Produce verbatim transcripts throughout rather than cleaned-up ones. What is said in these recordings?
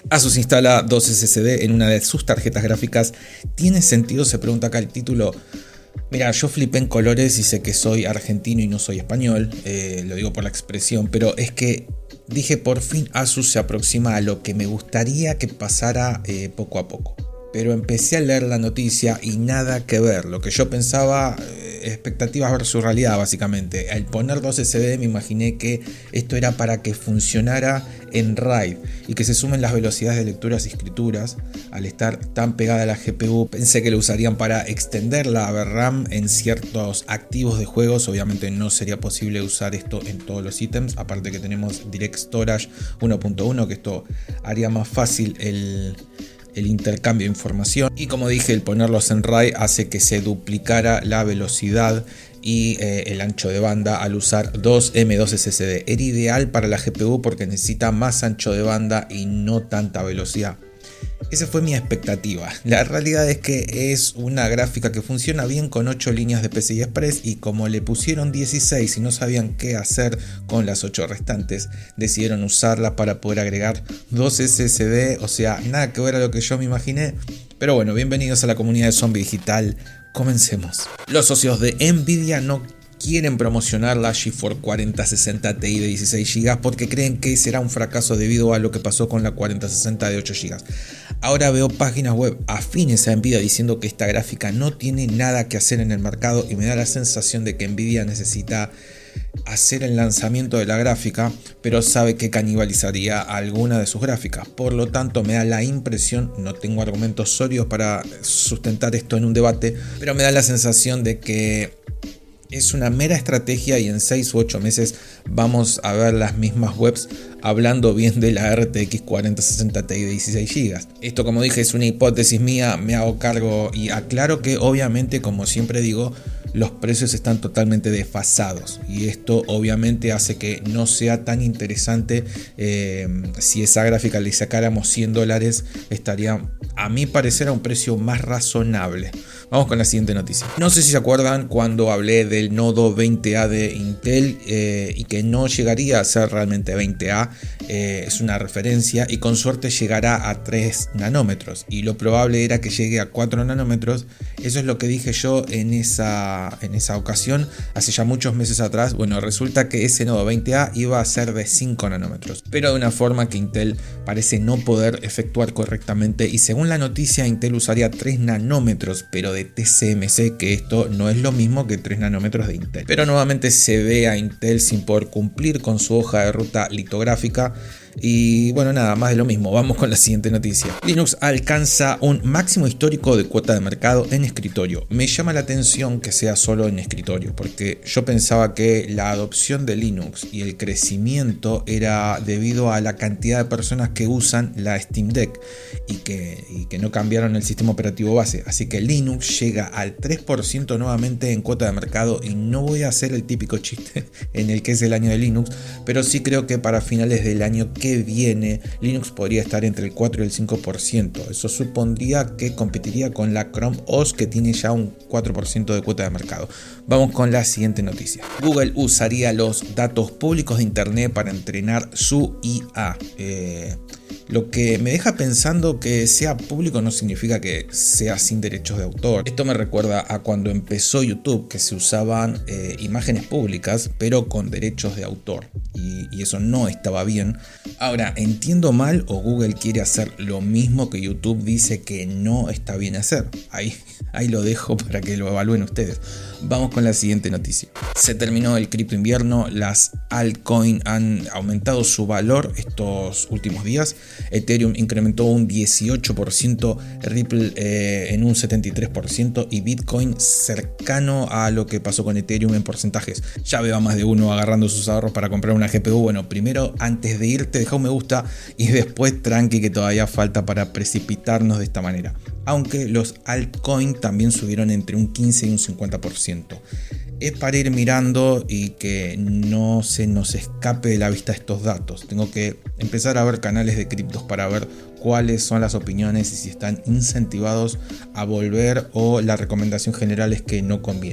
Asus instala dos S S D en una de sus tarjetas gráficas. ¿Tiene sentido? Se pregunta acá el título. Mira, yo flipé en colores y sé que soy argentino y no soy español, eh, lo digo por la expresión, pero es que dije por fin Asus se aproxima a lo que me gustaría que pasara eh, poco a poco. Pero empecé a leer la noticia y nada que ver. Lo que yo pensaba, eh, expectativas versus realidad básicamente. Al poner dos S S D me imaginé que esto era para que funcionara en RAID y que se sumen las velocidades de lecturas y escrituras. Al estar tan pegada a la G P U pensé que lo usarían para extender la RAM en ciertos activos de juegos. Obviamente no sería posible usar esto en todos los ítems. Aparte que tenemos Direct Storage uno punto uno, que esto haría más fácil el... el intercambio de información, y como dije, el ponerlos en RAID hace que se duplicara la velocidad y eh, el ancho de banda al usar dos M dos S S D. Era ideal para la G P U porque necesita más ancho de banda y no tanta velocidad. Esa fue mi expectativa. La realidad es que es una gráfica que funciona bien con ocho líneas de P C I Express, y como le pusieron dieciséis y no sabían qué hacer con las ocho restantes, decidieron usarla para poder agregar dos S S D, o sea, nada que ver a lo que yo me imaginé. Pero bueno, bienvenidos a la comunidad de Zombie Digital. Comencemos. Los socios de Nvidia no quieren promocionar la GeForce cuarenta sesenta Ti de dieciséis gigas porque creen que será un fracaso debido a lo que pasó con la cuarenta sesenta de ocho gigas. Ahora veo páginas web afines a Nvidia diciendo que esta gráfica no tiene nada que hacer en el mercado, y me da la sensación de que Nvidia necesita hacer el lanzamiento de la gráfica, pero sabe que canibalizaría alguna de sus gráficas. Por lo tanto, me da la impresión, no tengo argumentos sólidos para sustentar esto en un debate, pero me da la sensación de que es una mera estrategia y en seis u ocho meses vamos a ver las mismas webs hablando bien de la R T X cuarenta sesenta Ti de dieciséis gigas. Esto, como dije, es una hipótesis mía, me hago cargo y aclaro que obviamente, como siempre digo, los precios están totalmente desfasados, y esto obviamente hace que no sea tan interesante. Eh, si esa gráfica le sacáramos cien dólares, estaría a mi parecer a un precio más razonable. Vamos con la siguiente noticia. No sé si se acuerdan cuando hablé del nodo veinte A de Intel eh, y que no llegaría a ser realmente veinte A. Eh, es una referencia y con suerte llegará a tres nanómetros, y lo probable era que llegue a cuatro nanómetros. Eso es lo que dije yo en esa, en esa ocasión hace ya muchos meses atrás. Bueno, resulta que ese nodo veinte A iba a ser de cinco nanómetros, pero de una forma que Intel parece no poder efectuar correctamente, y según la noticia Intel usaría tres nanómetros pero de T S M C, que esto no es lo mismo que tres nanómetros de Intel. Pero nuevamente se ve a Intel sin poder cumplir con su hoja de ruta litográfica. Y bueno, nada más de lo mismo. Vamos con la siguiente noticia. Linux alcanza un máximo histórico de cuota de mercado en escritorio. Me llama la atención que sea solo en escritorio, porque yo pensaba que la adopción de Linux y el crecimiento era debido a la cantidad de personas que usan la Steam Deck y que, y que no cambiaron el sistema operativo base. Así que Linux llega al tres por ciento nuevamente en cuota de mercado, y no voy a hacer el típico chiste en el que es el año de Linux, pero sí creo que para finales del año que viene Linux podría estar entre el cuatro y el cinco por ciento. Eso supondría que competiría con la Chrome O S, que tiene ya un cuatro por ciento de cuota de mercado. Vamos con la siguiente noticia. Google usaría los datos públicos de internet para entrenar su I A. Eh, Lo que me deja pensando que sea público no significa que sea sin derechos de autor. Esto me recuerda a cuando empezó YouTube, que se usaban eh, imágenes públicas pero con derechos de autor, y, y eso no estaba bien. Ahora, ¿entiendo mal o Google quiere hacer lo mismo que YouTube dice que no está bien hacer? Ahí, ahí lo dejo para que lo evalúen ustedes. Vamos con la siguiente noticia. Se terminó el cripto invierno, las altcoins han aumentado su valor estos últimos días. Ethereum incrementó un dieciocho por ciento, Ripple eh, en un setenta y tres por ciento y Bitcoin cercano a lo que pasó con Ethereum en porcentajes. Ya veo a más de uno agarrando sus ahorros para comprar una G P U. Bueno, primero, antes de irte, deja un me gusta y después tranqui, que todavía falta para precipitarnos de esta manera. Aunque los altcoins también subieron entre un quince y un cincuenta por ciento. Es para ir mirando y que no se nos escape de la vista estos datos. Tengo que empezar a ver canales de criptos para ver cuáles son las opiniones y si están incentivados a volver, o la recomendación general es que no conviene.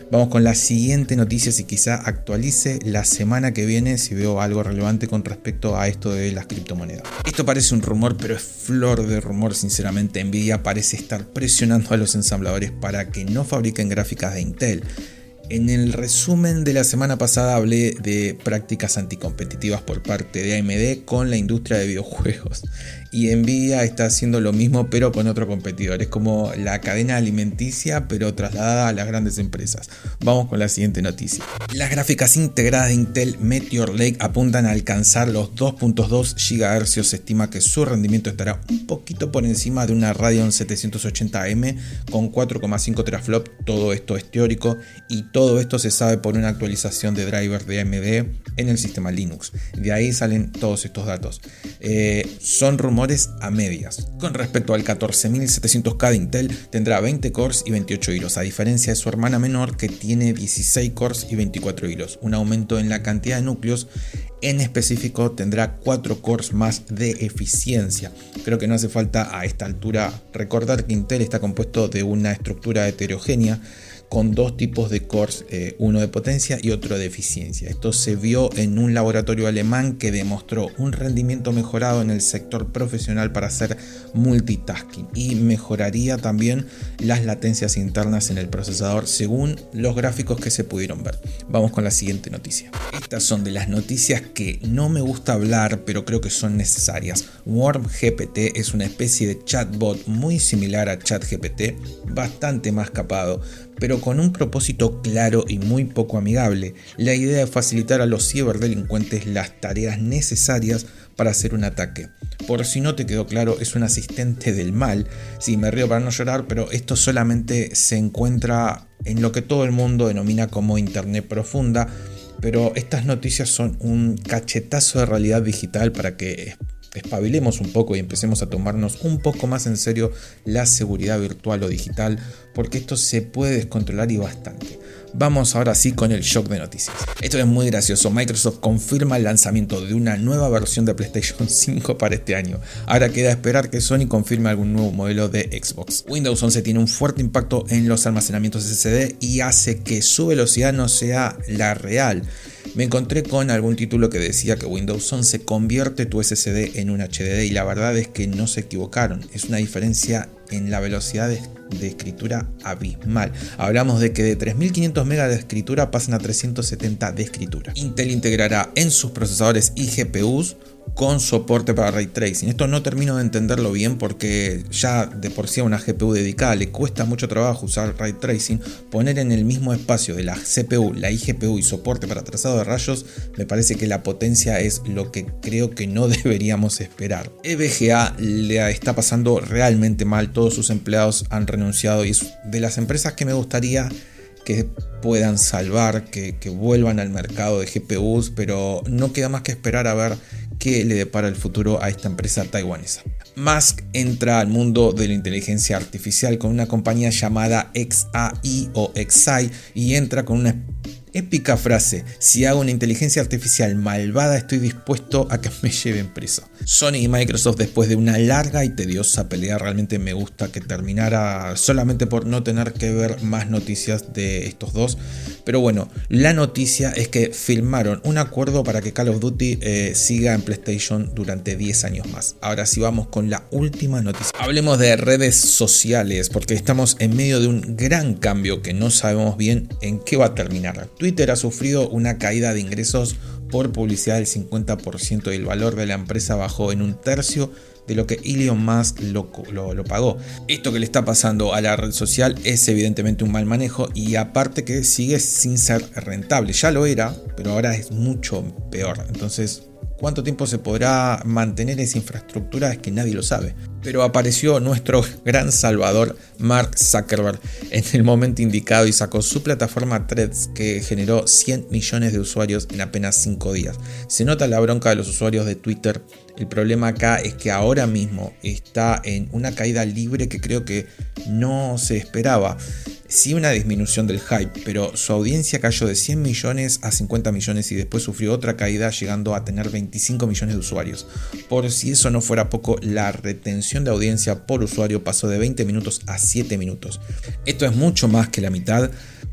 Vamos con la siguiente noticia, si quizá actualice la semana que viene si veo algo relevante con respecto a esto de las criptomonedas. Esto parece un rumor, pero es flor de rumor sinceramente. Nvidia parece estar presionando a los ensambladores para que no fabriquen gráficas de Intel. En el resumen de la semana pasada hablé de prácticas anticompetitivas por parte de A M D con la industria de videojuegos. Y Nvidia está haciendo lo mismo pero con otro competidor. Es como la cadena alimenticia pero trasladada a las grandes empresas. Vamos con la siguiente noticia. Las gráficas integradas de Intel Meteor Lake apuntan a alcanzar los dos punto dos gigahercios. Se estima que su rendimiento estará un poquito por encima de una Radeon setecientos ochenta M con cuatro coma cinco teraflops. Todo esto es teórico y todo esto se sabe por una actualización de drivers de A M D en el sistema Linux. De ahí salen todos estos datos. Eh, son rumores a medias. Con respecto al catorce mil setecientos K de Intel, tendrá veinte cores y veintiocho hilos, a diferencia de su hermana menor que tiene dieciséis cores y veinticuatro hilos. Un aumento en la cantidad de núcleos. En específico tendrá cuatro cores más de eficiencia. Creo que no hace falta a esta altura recordar que Intel está compuesto de una estructura heterogénea con dos tipos de cores, eh, uno de potencia y otro de eficiencia. Esto se vio en un laboratorio alemán que demostró un rendimiento mejorado en el sector profesional para hacer multitasking y mejoraría también las latencias internas en el procesador según los gráficos que se pudieron ver. Vamos con la siguiente noticia. Estas son de las noticias que no me gusta hablar pero creo que son necesarias. WormGPT es una especie de chatbot muy similar a ChatGPT, bastante más capado, pero con un propósito claro y muy poco amigable. La idea es facilitar a los ciberdelincuentes las tareas necesarias para hacer un ataque. Por si no te quedó claro, es un asistente del mal. Sí, me río para no llorar, pero esto solamente se encuentra en lo que todo el mundo denomina como Internet profunda, pero estas noticias son un cachetazo de realidad digital para que espabilemos un poco y empecemos a tomarnos un poco más en serio la seguridad virtual o digital, porque esto se puede descontrolar y bastante. Vamos ahora sí con el shock de noticias. Esto es muy gracioso. Microsoft confirma el lanzamiento de una nueva versión de PlayStation cinco para este año. Ahora queda esperar que Sony confirme algún nuevo modelo de Xbox. Windows once tiene un fuerte impacto en los almacenamientos S S D y hace que su velocidad no sea la real. Me encontré con algún título que decía que Windows once convierte tu S S D en un H D D y la verdad es que no se equivocaron. Es una diferencia en la velocidad de, de escritura abismal. Hablamos de que de tres mil quinientos megas de escritura pasan a trescientos setenta de escritura. Intel integrará en sus procesadores y G P Us con soporte para Ray Tracing. Esto no termino de entenderlo bien porque ya de por sí a una G P U dedicada le cuesta mucho trabajo usar Ray Tracing. Poner en el mismo espacio de la C P U, la iGPU y soporte para trazado de rayos, me parece que la potencia es lo que creo que no deberíamos esperar. E V G A le está pasando realmente mal, todos sus empleados han renunciado y es de las empresas que me gustaría que puedan salvar, que, que vuelvan al mercado de G P Us, pero no queda más que esperar a ver qué le depara el futuro a esta empresa taiwanesa. Musk entra al mundo de la inteligencia artificial con una compañía llamada X A I o X A I y entra con una épica frase: si hago una inteligencia artificial malvada estoy dispuesto a que me lleven preso. Sony y Microsoft, después de una larga y tediosa pelea, realmente me gusta que terminara solamente por no tener que ver más noticias de estos dos. Pero bueno, la noticia es que firmaron un acuerdo para que Call of Duty eh, siga en PlayStation durante diez años más. Ahora sí vamos con la última noticia. Hablemos de redes sociales porque estamos en medio de un gran cambio que no sabemos bien en qué va a terminar. Twitter ha sufrido una caída de ingresos por publicidad del cincuenta por ciento y el valor de la empresa bajó en un tercio de lo que Elon Musk lo, lo, lo pagó. Esto que le está pasando a la red social es evidentemente un mal manejo y aparte que sigue sin ser rentable. Ya lo era, pero ahora es mucho peor. Entonces, ¿cuánto tiempo se podrá mantener esa infraestructura? Es que nadie lo sabe. Pero apareció nuestro gran salvador Mark Zuckerberg en el momento indicado y sacó su plataforma Threads que generó cien millones de usuarios en apenas cinco días. Se nota la bronca de los usuarios de Twitter. El problema acá es que ahora mismo está en una caída libre que creo que no se esperaba. Sí, una disminución del hype, pero su audiencia cayó de cien millones a cincuenta millones y después sufrió otra caída llegando a tener veinticinco millones de usuarios. Por si eso no fuera poco, la retención de audiencia por usuario pasó de veinte minutos a siete minutos. Esto es mucho más que la mitad,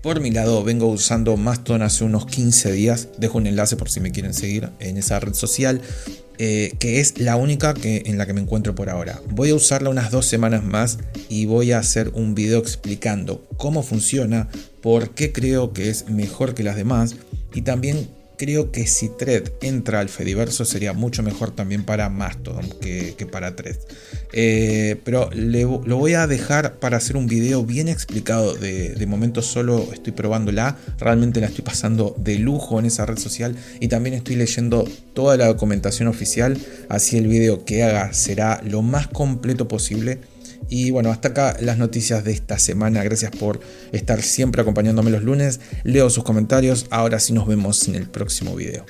Por mi lado, vengo usando Mastodon hace unos quince días. Dejo un enlace por si me quieren seguir en esa red social, eh, que es la única que, en la que me encuentro por ahora. Voy a usarla unas dos semanas más y voy a hacer un video explicando cómo funciona, por qué creo que es mejor que las demás, y también creo que si Thread entra al Fediverso sería mucho mejor también para Mastodon que, que para Thread. Eh, pero le, lo voy a dejar para hacer un video bien explicado. De, de momento solo estoy probándola, realmente la estoy pasando de lujo en esa red social y también estoy leyendo toda la documentación oficial, así el video que haga será lo más completo posible. Y bueno, hasta acá las noticias de esta semana. Gracias por estar siempre acompañándome los lunes. Leo sus comentarios. Ahora sí nos vemos en el próximo video.